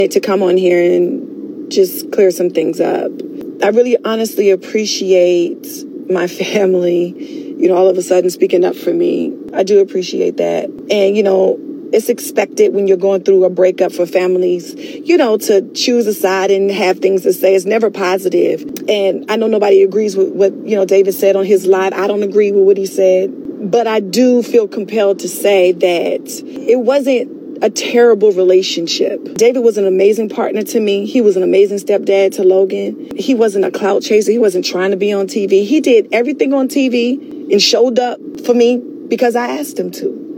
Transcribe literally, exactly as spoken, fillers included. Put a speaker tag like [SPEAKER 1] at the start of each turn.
[SPEAKER 1] to come on here and just clear some things up. I really honestly appreciate my family, you know, all of a sudden speaking up for me. I do appreciate that. And, you know, it's expected when you're going through a breakup for families, you know, to choose a side and have things to say. It's never positive. And I know nobody agrees with what, you know, David said on his live. I don't agree with what he said. But I do feel compelled to say that it wasn't a terrible relationship. David was an amazing partner to me. He was an amazing stepdad to Logan. He wasn't a clout chaser. He wasn't trying to be on T V. He did everything on T V and showed up for me because I asked him to.